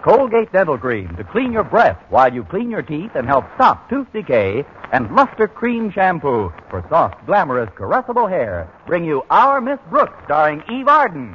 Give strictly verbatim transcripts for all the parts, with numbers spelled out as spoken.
Colgate Dental Cream to clean your breath while you clean your teeth and help stop tooth decay, and Luster Cream Shampoo for soft, glamorous, caressable hair bring you Our Miss Brooks, starring Eve Arden.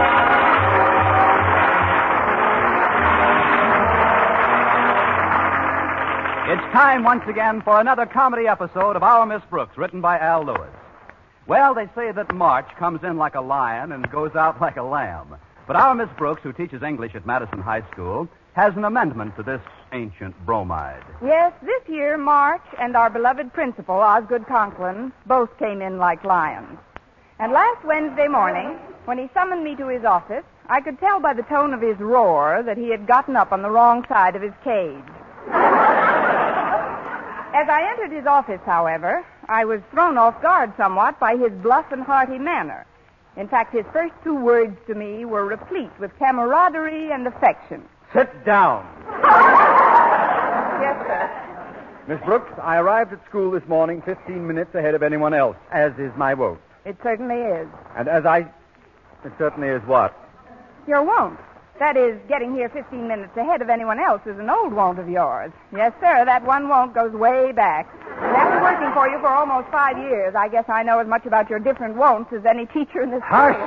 It's time once again for another comedy episode of Our Miss Brooks, written by Al Lewis. Well, they say that March comes in like a lion and goes out like a lamb. But our Miss Brooks, who teaches English at Madison High School, has an amendment to this ancient bromide. Yes, this year, March and our beloved principal, Osgood Conklin, both came in like lions. And last Wednesday morning, when he summoned me to his office, I could tell by the tone of his roar that he had gotten up on the wrong side of his cage. As I entered his office, however, I was thrown off guard somewhat by his bluff and hearty manner. In fact, his first two words to me were replete with camaraderie and affection. Sit down. Yes, sir. Miss Brooks, I arrived at school this morning fifteen minutes ahead of anyone else, as is my wont. It certainly is. And as I... It certainly is what? Your wont. That is, getting here fifteen minutes ahead of anyone else is an old wont of yours. Yes, sir, that one wont goes way back. And after working for you for almost five years, I guess I know as much about your different wonts as any teacher in this school. Hush!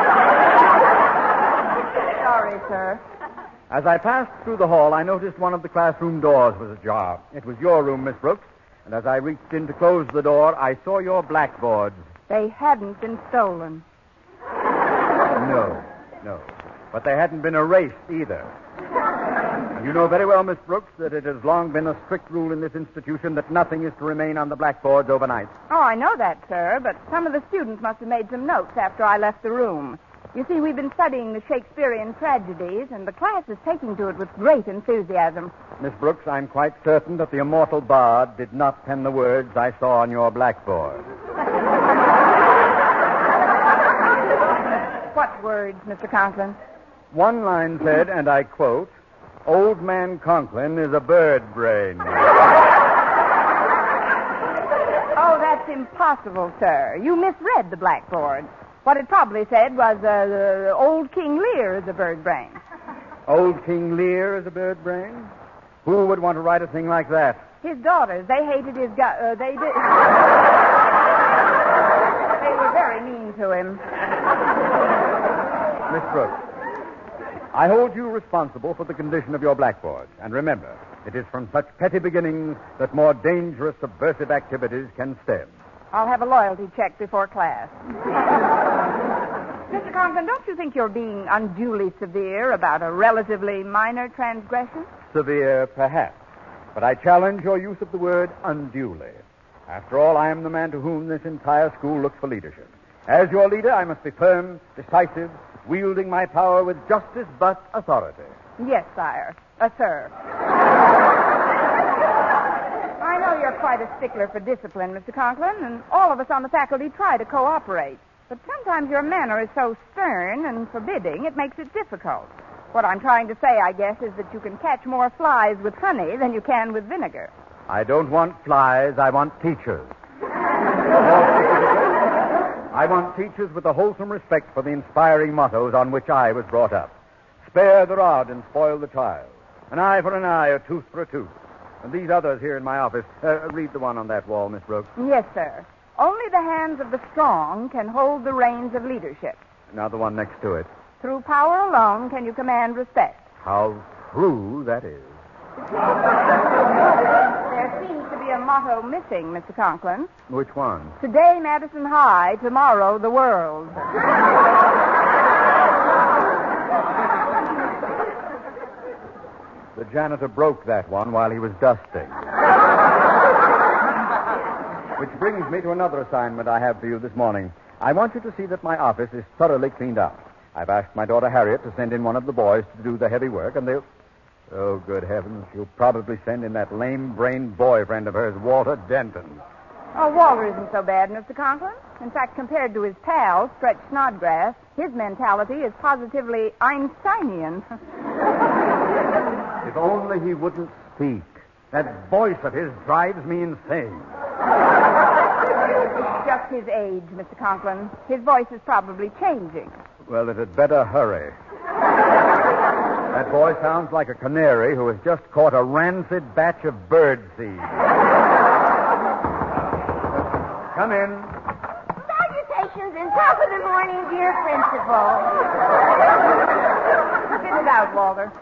Sorry, sir. As I passed through the hall, I noticed one of the classroom doors was ajar. It was your room, Miss Brooks, and as I reached in to close the door, I saw your blackboards. They hadn't been stolen. No, no. But they hadn't been erased either. You know very well, Miss Brooks, that it has long been a strict rule in this institution that nothing is to remain on the blackboards overnight. Oh, I know that, sir, but some of the students must have made some notes after I left the room. You see, we've been studying the Shakespearean tragedies, and the class is taking to it with great enthusiasm. Miss Brooks, I'm quite certain that the immortal bard did not pen the words I saw on your blackboard. What words, Mister Conklin? One line said, and I quote, "Old man Conklin is a bird brain." Oh, that's impossible, sir. You misread the blackboard. What it probably said was, uh, Old King Lear is a bird brain. Old King Lear is a bird brain? Who would want to write a thing like that? His daughters, they hated his gu- uh, they did... They were very mean to him. Miss Brooks, I hold you responsible for the condition of your blackboard. And remember, it is from such petty beginnings that more dangerous subversive activities can stem. I'll have a loyalty check before class. Mister Conklin, don't you think you're being unduly severe about a relatively minor transgression? Severe, perhaps. But I challenge your use of the word unduly. After all, I am the man to whom this entire school looks for leadership. As your leader, I must be firm, decisive, wielding my power with justice but authority. Yes, sire. Uh, sir. I know you're quite a stickler for discipline, Mister Conklin, and all of us on the faculty try to cooperate. But sometimes your manner is so stern and forbidding, it makes it difficult. What I'm trying to say, I guess, is that you can catch more flies with honey than you can with vinegar. I don't want flies, I want teachers. I want teachers with a wholesome respect for the inspiring mottos on which I was brought up. Spare the rod and spoil the child. An eye for an eye, a tooth for a tooth. And these others here in my office, uh, read the one on that wall, Miss Brooks. Yes, sir. Only the hands of the strong can hold the reins of leadership. Now the one next to it. Through power alone can you command respect. How true that is. There seems to be a motto missing, Mister Conklin. Which one? Today, Madison High. Tomorrow, the world. The janitor broke that one while he was dusting. Which brings me to another assignment I have for you this morning. I want you to see that my office is thoroughly cleaned up. I've asked my daughter Harriet to send in one of the boys to do the heavy work, and they'll... Oh, good heavens, she'll probably send in that lame-brained boyfriend of hers, Walter Denton. Oh, Walter isn't so bad, Mister Conklin. In fact, compared to his pal, Stretch Snodgrass, his mentality is positively Einsteinian. If only he wouldn't speak. That voice of his drives me insane. It's just his age, Mister Conklin. His voice is probably changing. Well, it had better hurry. That boy sounds like a canary who has just caught a rancid batch of bird seed. Come in. Salutations and top of the morning, dear principal. Spit it out, Walter.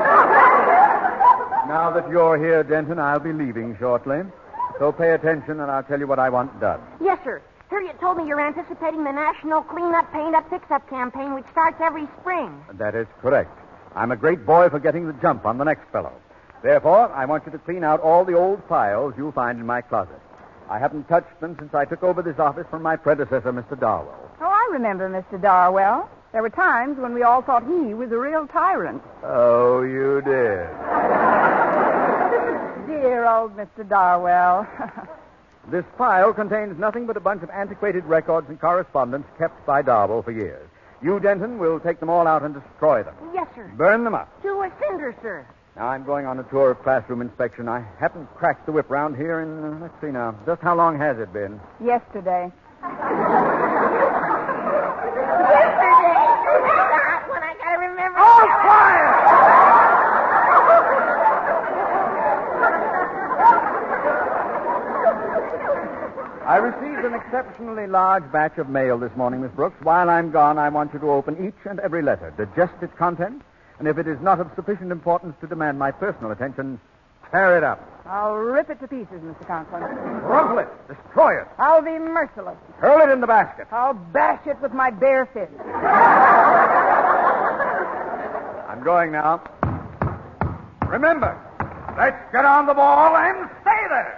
Now that you're here, Denton, I'll be leaving shortly. So pay attention and I'll tell you what I want done. Yes, sir. Harriet told me you're anticipating the National Clean Up, Paint Up, Fix Up campaign, which starts every spring. That is correct. I'm a great boy for getting the jump on the next fellow. Therefore, I want you to clean out all the old files you'll find in my closet. I haven't touched them since I took over this office from my predecessor, Mister Darwell. Oh, I remember Mister Darwell. There were times when we all thought he was a real tyrant. Oh, you did. Dear old Mister Darwell. This file contains nothing but a bunch of antiquated records and correspondence kept by Darwell for years. You, Denton, will take them all out and destroy them. Yes, sir. Burn them up. To a cinder, sir. Now, I'm going on a tour of classroom inspection. I haven't cracked the whip round here in, uh, let's see now, just how long has it been? Yesterday. Yesterday. That's the hot one. I gotta remember. Oh, fire! I received an exceptionally large batch of mail this morning, Miss Brooks. While I'm gone, I want you to open each and every letter, digest its contents, and if it is not of sufficient importance to demand my personal attention, tear it up. I'll rip it to pieces, Mister Conklin. Rumple it. Destroy it. I'll be merciless. Hurl it in the basket. I'll bash it with my bare fist. I'm going now. Remember, let's get on the ball and stay there.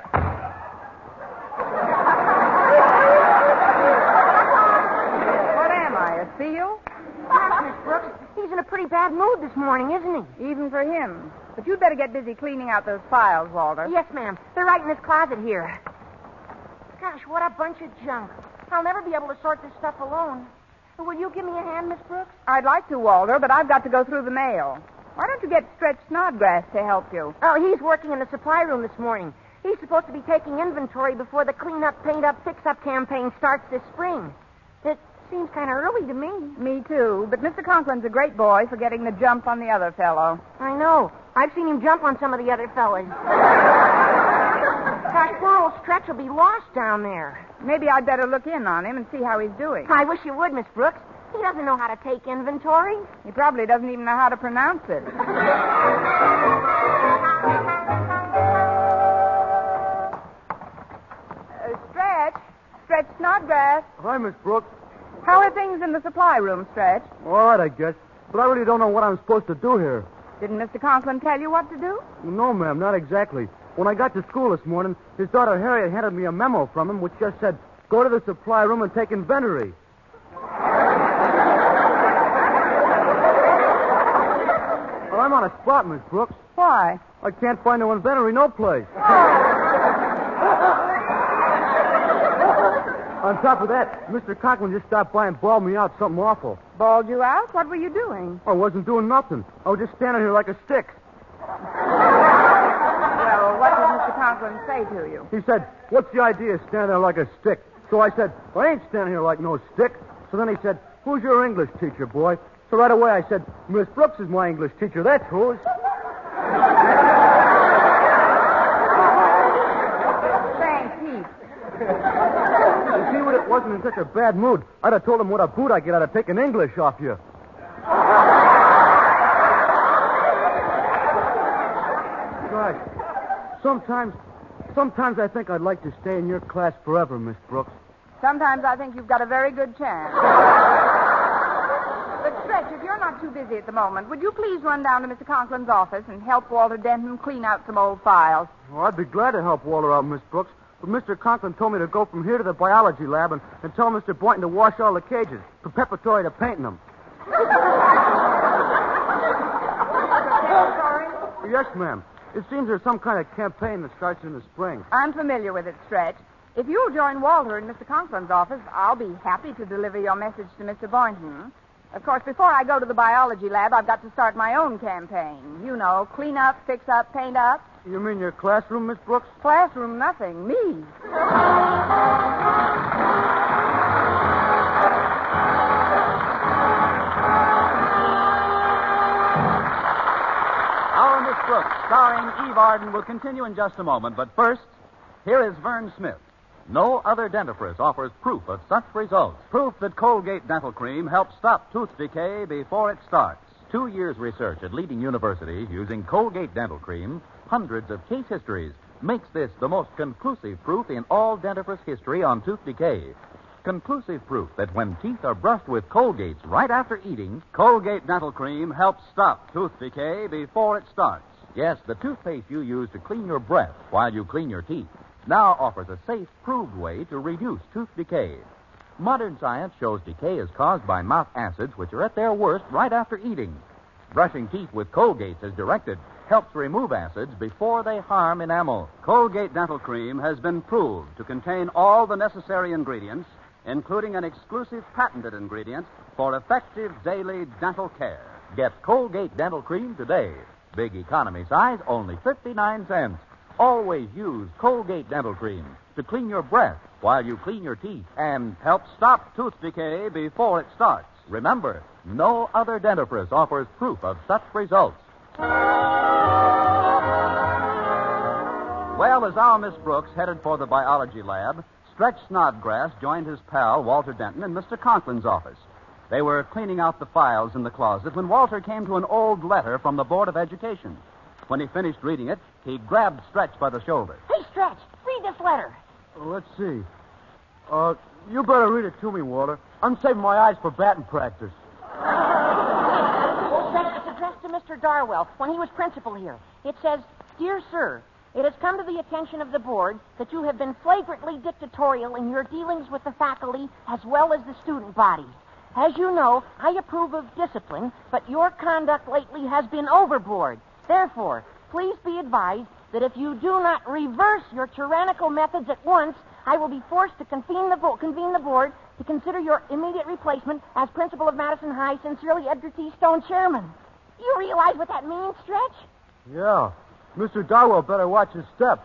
What am I, a seal? Yes, Miss Brooks. He's in a pretty bad mood this morning, isn't he? Even for him. But you'd better get busy cleaning out those files, Walter. Yes, ma'am. They're right in this closet here. Gosh, what a bunch of junk. I'll never be able to sort this stuff alone. Will you give me a hand, Miss Brooks? I'd like to, Walter, but I've got to go through the mail. Why don't you get Stretch Snodgrass to help you? Oh, he's working in the supply room this morning. He's supposed to be taking inventory before the Clean Up, Paint Up, Fix Up campaign starts this spring. It seems kind of early to me. Me too, but Mister Conklin's a great boy for getting the jump on the other fellow. I know. I've seen him jump on some of the other fellas. Gosh, poor old Stretch will be lost down there. Maybe I'd better look in on him and see how he's doing. I wish you would, Miss Brooks. He doesn't know how to take inventory. He probably doesn't even know how to pronounce it. uh, Stretch. Stretch Snodgrass. Hi, Miss Brooks. How are things in the supply room, Stretch? All right, I guess. But I really don't know what I'm supposed to do here. Didn't Mister Conklin tell you what to do? No, ma'am, not exactly. When I got to school this morning, his daughter Harriet handed me a memo from him which just said, go to the supply room and take inventory. Well, I'm on a spot, Miss Brooks. Why? I can't find no inventory no place. On top of that, Mister Conklin just stopped by and bawled me out something awful. Bawled you out? What were you doing? I wasn't doing nothing. I was just standing here like a stick. Well, what did Mister Conklin say to you? He said, what's the idea of standing there like a stick? So I said, well, I ain't standing here like no stick. So then he said, who's your English teacher, boy? So right away I said, Miss Brooks is my English teacher. That's who's. Thanks, Heath. You see, when it wasn't in such a bad mood, I'd have told him what a boot I get out of taking English off you. Gosh, sometimes, sometimes I think I'd like to stay in your class forever, Miss Brooks. Sometimes I think you've got a very good chance. But, Stretch, if you're not too busy at the moment, would you please run down to Mister Conklin's office and help Walter Denton clean out some old files? Well, I'd be glad to help Walter out, Miss Brooks. But Mister Conklin told me to go from here to the biology lab and, and tell Mister Boynton to wash all the cages, preparatory to painting them. Sorry? Yes, ma'am. It seems there's some kind of campaign that starts in the spring. I'm familiar with it, Stretch. If you'll join Walter in Mister Conklin's office, I'll be happy to deliver your message to Mister Boynton. Of course, before I go to the biology lab, I've got to start my own campaign. You know, clean up, fix up, paint up. You mean your classroom, Miss Brooks? Classroom, nothing. Me. Our Miss Brooks, starring Eve Arden, will continue in just a moment. But first, here is Vern Smith. No other dentifrice offers proof of such results. Proof that Colgate Dental Cream helps stop tooth decay before it starts. Two years' research at leading universities using Colgate Dental Cream, hundreds of case histories, makes this the most conclusive proof in all dentifrice history on tooth decay. Conclusive proof that when teeth are brushed with Colgates right after eating, Colgate Dental Cream helps stop tooth decay before it starts. Yes, the toothpaste you use to clean your breath while you clean your teeth now offers a safe, proved way to reduce tooth decay. Modern science shows decay is caused by mouth acids, which are at their worst right after eating. Brushing teeth with Colgate as directed helps remove acids before they harm enamel. Colgate Dental Cream has been proved to contain all the necessary ingredients, including an exclusive patented ingredient for effective daily dental care. Get Colgate Dental Cream today. Big economy size, only fifty-nine cents. Always use Colgate Dental Cream to clean your breath while you clean your teeth and help stop tooth decay before it starts. Remember, no other dentifrice offers proof of such results. Well, as our Miss Brooks headed for the biology lab, Stretch Snodgrass joined his pal, Walter Denton, in Mister Conklin's office. They were cleaning out the files in the closet when Walter came to an old letter from the Board of Education. When he finished reading it, he grabbed Stretch by the shoulder. Hey, Stretch, read this letter. Well, let's see. Uh, you better read it to me, Walter. I'm saving my eyes for batting practice. Well, Stretch, it's addressed to Mister Darwell when he was principal here. It says, Dear Sir, it has come to the attention of the board that you have been flagrantly dictatorial in your dealings with the faculty as well as the student body. As you know, I approve of discipline, but your conduct lately has been overboard. Therefore, please be advised that if you do not reverse your tyrannical methods at once, I will be forced to convene the, bo- convene the board to consider your immediate replacement as principal of Madison High. Sincerely, Edgar T. Stone, Chairman. You realize what that means, Stretch? Yeah. Mister Darwell better watch his step.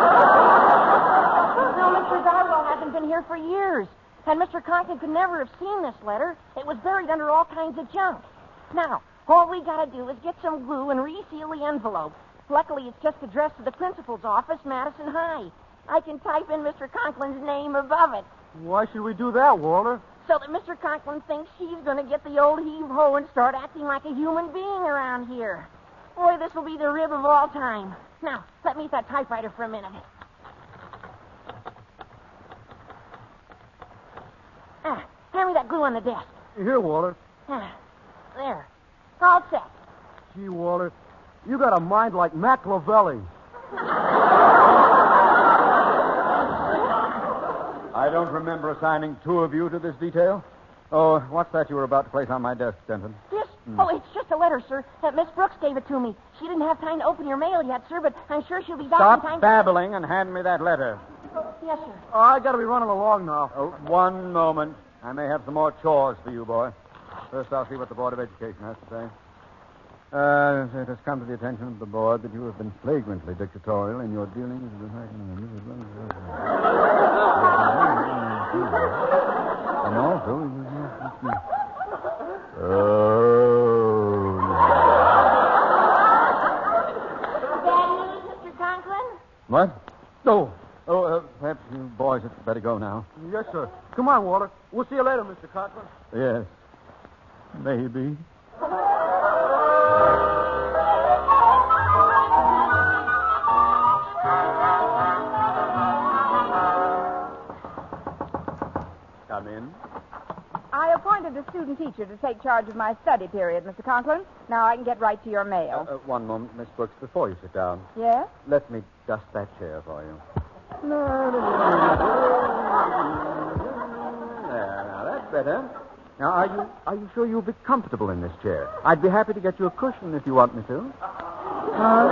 No, Mister Darwell hasn't been here for years. And Mister Conklin could never have seen this letter. It was buried under all kinds of junk. Now, all we got to do is get some glue and reseal the envelope. Luckily, it's just addressed to the principal's office, Madison High. I can type in Mister Conklin's name above it. Why should we do that, Walter? So that Mister Conklin thinks she's going to get the old heave-ho and start acting like a human being around here. Boy, this will be the rib of all time. Now, let me use that typewriter for a minute. Ah, hand me that glue on the desk. Here, Walter. Ah, there. All set. Gee, Walter, you got a mind like Machiavelli. I don't remember assigning two of you to this detail. Oh, what's that you were about to place on my desk, Denton? This? Hmm. Oh, it's just a letter, sir. That Miss Brooks gave it to me. She didn't have time to open your mail yet, sir, but I'm sure she'll be back Stop in time. babbling and hand me that letter. Oh, yes, sir. Oh, I got to be running along now. Oh, one moment. I may have some more chores for you, boy. First, I'll see what the Board of Education has to say. Uh, it has come to the attention of the board that you have been flagrantly dictatorial in your dealings with the... And also... Oh, Bad news, Mister Conklin? what? Oh, oh, uh, perhaps you boys had better go now. Yes, sir. Come on, Walter. We'll see you later, Mister Conklin. Yes, maybe. Come in. I appointed a student teacher to take charge of my study period, Mister Conklin. Now I can get right to your mail. Uh, uh, one moment, Miss Brooks, before you sit down. Yes? Let me dust that chair for you. There, now that's better. Now, are you are you sure you'll be comfortable in this chair? I'd be happy to get you a cushion if you want me to. Uh,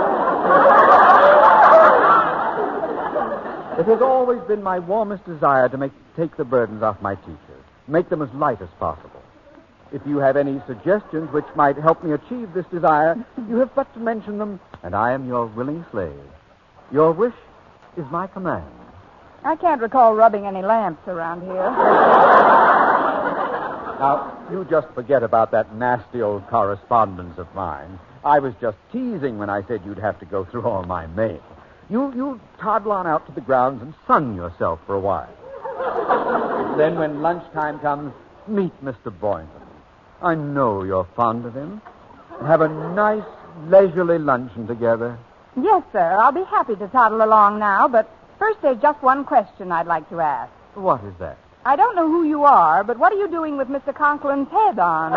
it has always been my warmest desire to make take the burdens off my teachers, make them as light as possible. If you have any suggestions which might help me achieve this desire, you have but to mention them, and I am your willing slave. Your wish is my command. I can't recall rubbing any lamps around here. Now, you just forget about that nasty old correspondence of mine. I was just teasing when I said you'd have to go through all my mail. You, you toddle on out to the grounds and sun yourself for a while. Then when lunchtime comes, meet Mister Boynton. I know you're fond of him. Have a nice, leisurely luncheon together. Yes, sir. I'll be happy to toddle along now, but first there's just one question I'd like to ask. What is that? I don't know who you are, but what are you doing with Mister Conklin's head on?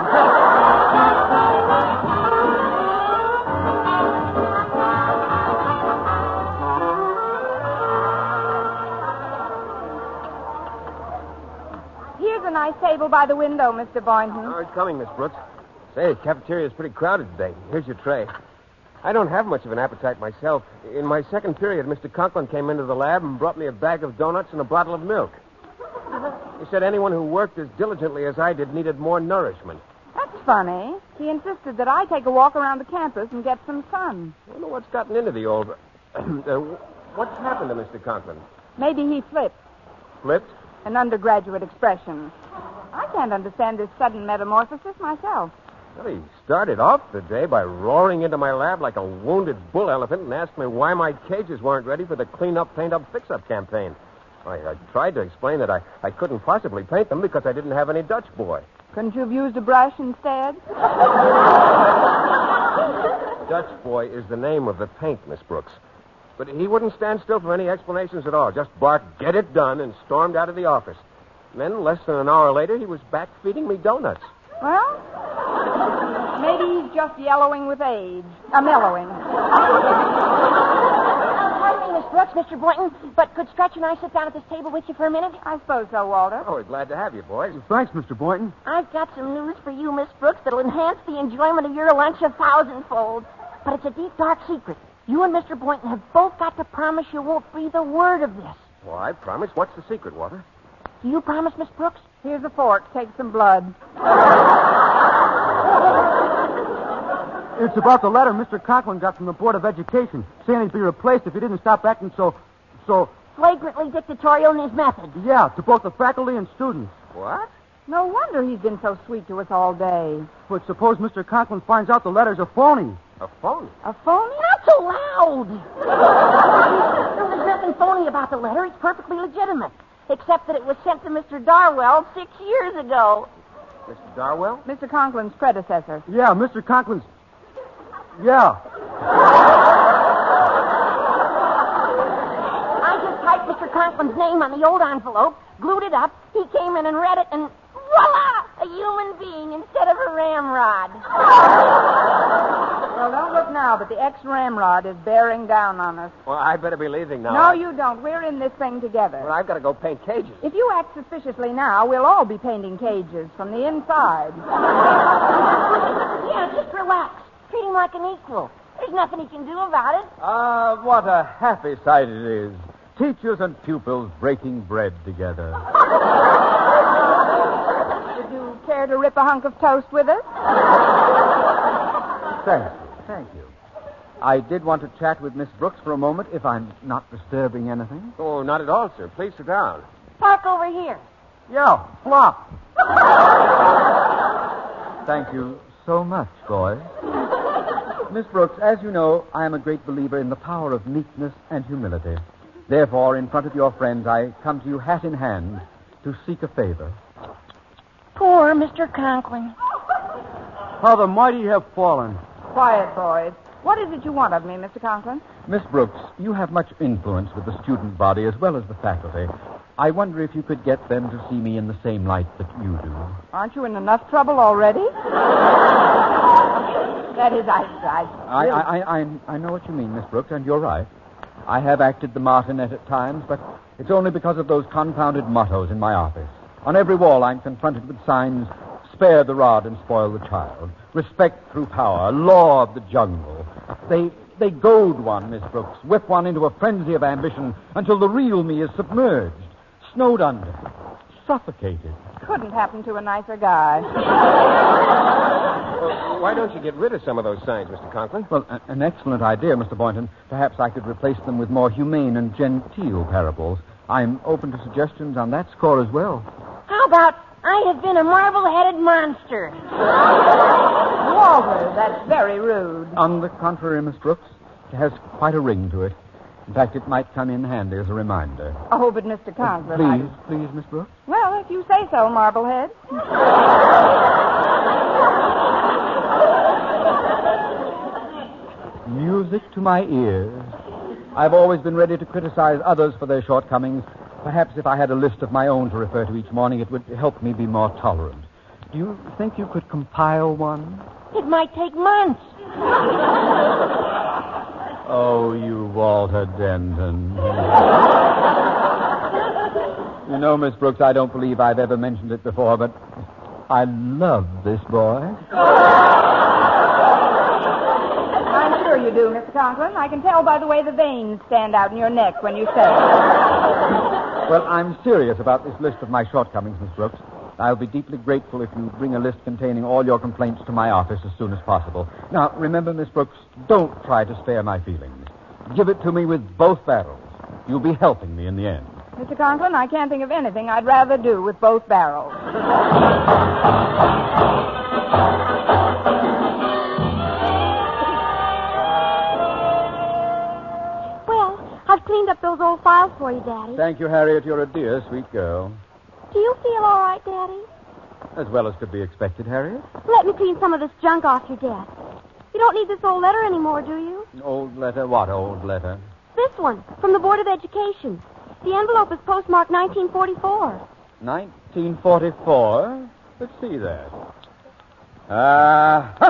Here's a nice table by the window, Mister Boynton. Oh, it's coming, Miss Brooks. Say, the cafeteria's pretty crowded today. Here's your tray. I don't have much of an appetite myself. In my second period, Mister Conklin came into the lab and brought me a bag of donuts and a bottle of milk. He said anyone who worked as diligently as I did needed more nourishment. That's funny. He insisted that I take a walk around the campus and get some sun. I don't know what's gotten into the old... uh, what's happened to Mister Conklin? Maybe he flipped. Flipped? An undergraduate expression. I can't understand this sudden metamorphosis myself. Well, he started off the day by roaring into my lab like a wounded bull elephant and asked me why my cages weren't ready for the clean-up, paint-up, fix-up campaign. I, I tried to explain that I, I couldn't possibly paint them because I didn't have any Dutch boy. Couldn't you have used a brush instead? Dutch boy is the name of the paint, Miss Brooks. But he wouldn't stand still for any explanations at all. Just barked, "Get it done," and stormed out of the office. And then, less than an hour later, he was back feeding me donuts. Well, maybe he's just yellowing with age. Uh, mellowing. Pardon me, Miss Brooks, Mister Boynton, but could Stretch and I sit down at this table with you for a minute? I suppose so, Walter. Oh, we're glad to have you, boys. Thanks, Mister Boynton. I've got some news for you, Miss Brooks, that'll enhance the enjoyment of your lunch a thousandfold. But it's a deep, dark secret. You and Mister Boynton have both got to promise you won't breathe a word of this. Well, I promise. What's the secret, Walter? Do you promise, Miss Brooks? Here's a fork. Take some blood. It's about the letter Mister Conklin got from the Board of Education, saying he'd be replaced if he didn't stop acting so, so... Flagrantly dictatorial in his methods. Yeah, to both the faculty and students. What? No wonder he's been so sweet to us all day. But suppose Mister Conklin finds out the letter's a phony. A phony? A phony? Not so loud. There's nothing phony about the letter. It's perfectly legitimate. Except that it was sent to Mister Darwell six years ago. Mister Darwell? Mister Conklin's predecessor. Yeah, Mister Conklin's... Yeah. I just typed Mister Conklin's name on the old envelope, glued it up, he came in and read it, and voila! A human being instead of a ramrod. Well, don't look now, but the ex-ramrod is bearing down on us. Well, I better be leaving now. No, you don't. We're in this thing together. Well, I've got to go paint cages. If you act suspiciously now, we'll all be painting cages from the inside. Yeah, just relax. Treat him like an equal. There's nothing he can do about it. Ah, what a happy sight it is. Teachers and pupils breaking bread together. Would you care to rip a hunk of toast with us? Thank you, thank you. I did want to chat with Miss Brooks for a moment, if I'm not disturbing anything. Oh, not at all, sir. Please sit down. Park over here. Yeah, flop. Thank you so much, boys. Miss Brooks, as you know, I am a great believer in the power of meekness and humility. Therefore, in front of your friends, I come to you hat in hand to seek a favor. Poor Mister Conklin. How the mighty have fallen. Quiet, boys. What is it you want of me, Mister Conklin? Miss Brooks, you have much influence with the student body as well as the faculty. I wonder if you could get them to see me in the same light that you do. Aren't you in enough trouble already? That is, I... I, I, I, I, I know what you mean, Miss Brooks, and you're right. I have acted the martinet at times, but it's only because of those confounded mottos in my office. On every wall, I'm confronted with signs, spare the rod and spoil the child, respect through power, law of the jungle. They they goad one, Miss Brooks, whip one into a frenzy of ambition until the real me is submerged, snowed under, suffocated. Couldn't happen to a nicer guy. Well, why don't you get rid of some of those signs, Mister Conklin? Well, a- an excellent idea, Mister Boynton. Perhaps I could replace them with more humane and genteel parables. I'm open to suggestions on that score as well. How about I have been a marble-headed monster. Walter, that's very rude. On the contrary, Miss Brooks, it has quite a ring to it. In fact, it might come in handy as a reminder. Oh, but Mister Conklin, Please, I... please, Miss Brooks. Well, if you say so, Marblehead. Music to my ears. I've always been ready to criticize others for their shortcomings. Perhaps if I had a list of my own to refer to each morning, it would help me be more tolerant. Do you think you could compile one? It might take months. Oh, you Walter Denton. You know, Miss Brooks, I don't believe I've ever mentioned it before, but I love this boy. I'm sure you do, Mister Conklin. I can tell by the way the veins stand out in your neck when you say it. Well, I'm serious about this list of my shortcomings, Miss Brooks. I'll be deeply grateful if you bring a list containing all your complaints to my office as soon as possible. Now, remember, Miss Brooks, don't try to spare my feelings. Give it to me with both barrels. You'll be helping me in the end. Mister Conklin, I can't think of anything I'd rather do with both barrels. Well, I've cleaned up those old files for you, Daddy. Thank you, Harriet. You're a dear, sweet girl. Do you feel all right, Daddy? As well as could be expected, Harriet. Let me clean some of this junk off your desk. You don't need this old letter anymore, do you? Old letter? What old letter? This one, from the Board of Education. The envelope is postmarked nineteen forty-four. nineteen forty-four? Let's see that. Ah. Uh,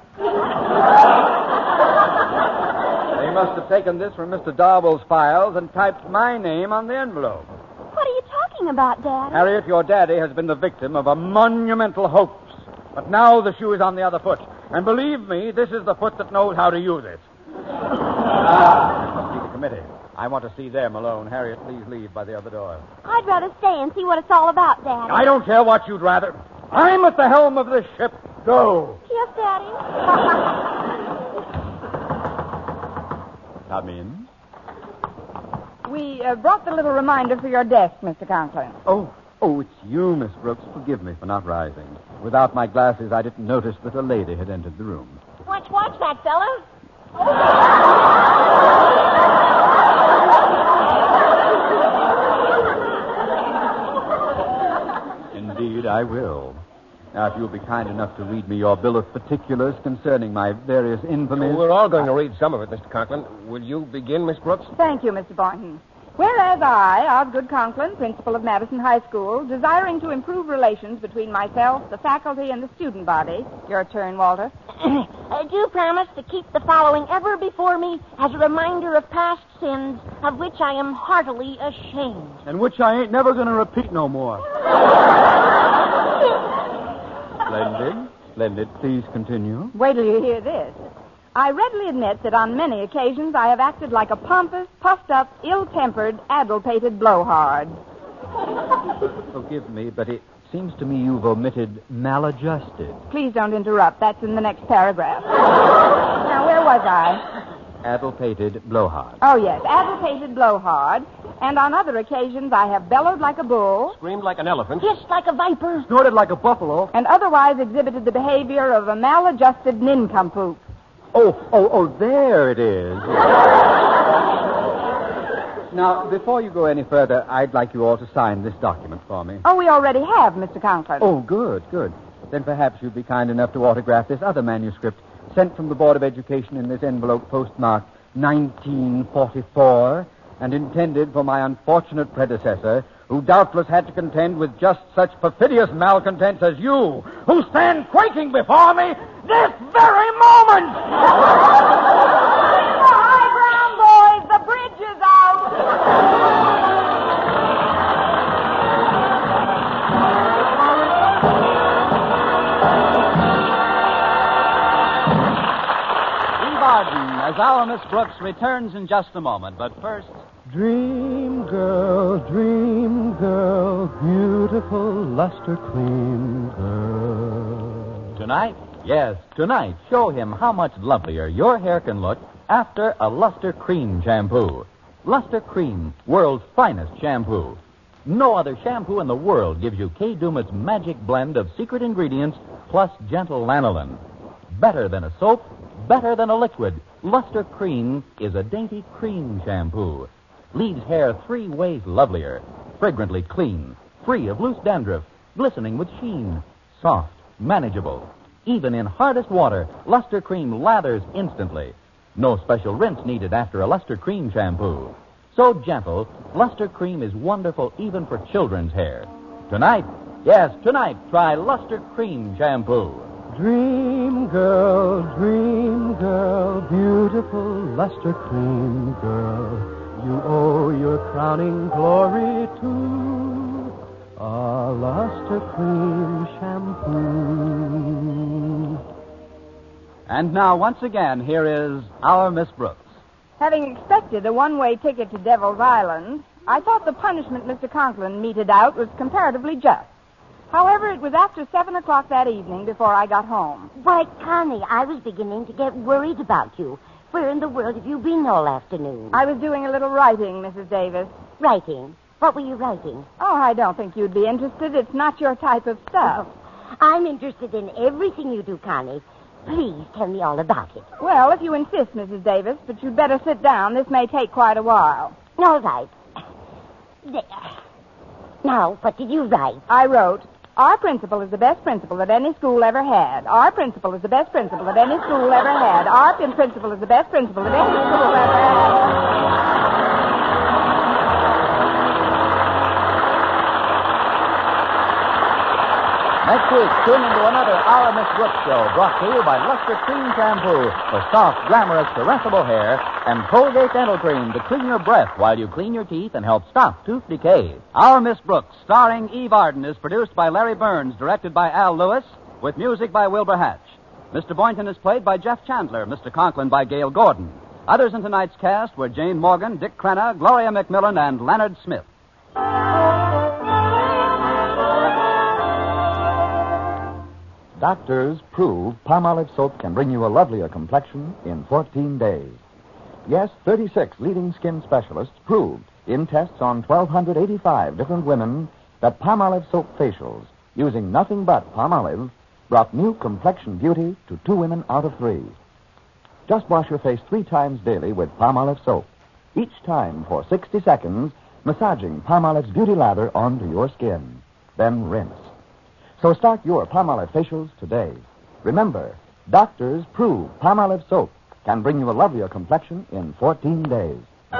They must have taken this from Mister Darwell's files and typed my name on the envelope. What are you talking about, Daddy? Harriet, your daddy has been the victim of a monumental hoax. But now the shoe is on the other foot. And believe me, this is the foot that knows how to use it. Ah, this must be the committee. I want to see them alone. Harriet, please leave by the other door. I'd rather stay and see what it's all about, Daddy. I don't care what you'd rather. I'm at the helm of this ship. Go. Yes, Daddy. Come in. We uh, brought the little reminder for your desk, Mister Conklin. Oh, oh, it's you, Miss Brooks. Forgive me for not rising. Without my glasses, I didn't notice that a lady had entered the room. Watch, watch that, fella. Indeed, I will. Now, if you'll be kind enough to read me your bill of particulars concerning my various infamies. We're all going to read some of it, Mister Conklin. Will you begin, Miss Brooks? Thank you, Mister Boynton. Whereas I, Osgood Conklin, principal of Madison High School, desiring to improve relations between myself, the faculty, and the student body. Your turn, Walter. I do promise to keep the following ever before me as a reminder of past sins of which I am heartily ashamed. And which I ain't never going to repeat no more. Splendid. Splendid. Please continue. Wait till you hear this. I readily admit that on many occasions I have acted like a pompous, puffed-up, ill-tempered, addle-pated blowhard. Forgive me, but it seems to me you've omitted maladjusted. Please don't interrupt. That's in the next paragraph. Now, where was I? Addle-pated blowhard. Oh, yes, addle-pated blowhard. And on other occasions I have bellowed like a bull. Screamed like an elephant. Hissed like a viper. Snorted like a buffalo. And otherwise exhibited the behavior of a maladjusted nincompoop. Oh, oh, oh, there it is. Now, before you go any further, I'd like you all to sign this document for me. Oh, we already have, Mister Conklin. Oh, good, good. Then perhaps you'd be kind enough to autograph this other manuscript sent from the Board of Education in this envelope postmarked nineteen forty-four and intended for my unfortunate predecessor, who doubtless had to contend with just such perfidious malcontents as you, who stand quaking before me this very moment! The high ground, boys! The bridge is out! Eve Arden as our Miss Brooks returns in just a moment, but first... Dream girl, dream girl, beautiful luster cream girl. Tonight, yes, tonight, show him how much lovelier your hair can look after a Luster Cream shampoo. Luster Cream, world's finest shampoo. No other shampoo in the world gives you Kay Daumit's magic blend of secret ingredients plus gentle lanolin. Better than a soap, better than a liquid, Luster Cream is a dainty cream shampoo. Leaves hair three ways lovelier, fragrantly clean, free of loose dandruff, glistening with sheen, soft, manageable. Even in hardest water, Luster Cream lathers instantly. No special rinse needed after a Luster Cream shampoo. So gentle, Luster Cream is wonderful even for children's hair. Tonight, yes, tonight, try Luster Cream shampoo. Dream girl, dream girl, beautiful Luster Cream girl, you owe your crowning glory to a Luster Cream shampoo. And now, once again, here is our Miss Brooks. Having expected a one-way ticket to Devil's Island, I thought the punishment Mister Conklin meted out was comparatively just. However, it was after seven o'clock that evening before I got home. Why, Connie, I was beginning to get worried about you. Where in the world have you been all afternoon? I was doing a little writing, Missus Davis. Writing? What were you writing? Oh, I don't think you'd be interested. It's not your type of stuff. Oh, I'm interested in everything you do, Connie. Please tell me all about it. Well, if you insist, Missus Davis, but you'd better sit down. This may take quite a while. All right. There. Now, what did you write? I wrote, our principal is the best principal that any school ever had. Our principal is the best principal that any school ever had. Our principal is the best principal that any school ever had. Next week, tune into another Our Miss Brooks show brought to you by Luster Cream Shampoo for soft, glamorous, caressable hair and Colgate Dental Cream to clean your breath while you clean your teeth and help stop tooth decay. Our Miss Brooks, starring Eve Arden, is produced by Larry Burns, directed by Al Lewis, with music by Wilbur Hatch. Mister Boynton is played by Jeff Chandler, Mister Conklin by Gail Gordon. Others in tonight's cast were Jane Morgan, Dick Crenna, Gloria McMillan, and Leonard Smith. Doctors prove Palmolive soap can bring you a lovelier complexion in fourteen days. Yes, thirty-six leading skin specialists proved in tests on one thousand two hundred eighty-five different women that Palmolive soap facials, using nothing but Palmolive, brought new complexion beauty to two women out of three. Just wash your face three times daily with Palmolive soap, each time for sixty seconds, massaging Palmolive's beauty lather onto your skin. Then rinse. So start your Palmolive facials today. Remember, doctors prove Palmolive soap can bring you a lovelier complexion in fourteen days.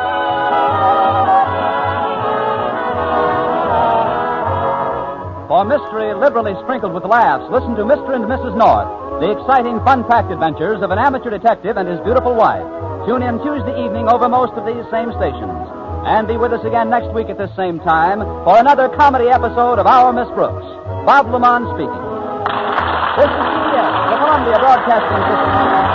For mystery liberally sprinkled with laughs, listen to Mister and Missus North, the exciting, fun-packed adventures of an amateur detective and his beautiful wife. Tune in Tuesday evening over most of these same stations. And be with us again next week at this same time for another comedy episode of Our Miss Brooks. Bob Lamont speaking. This is C B S, the Columbia Broadcasting System.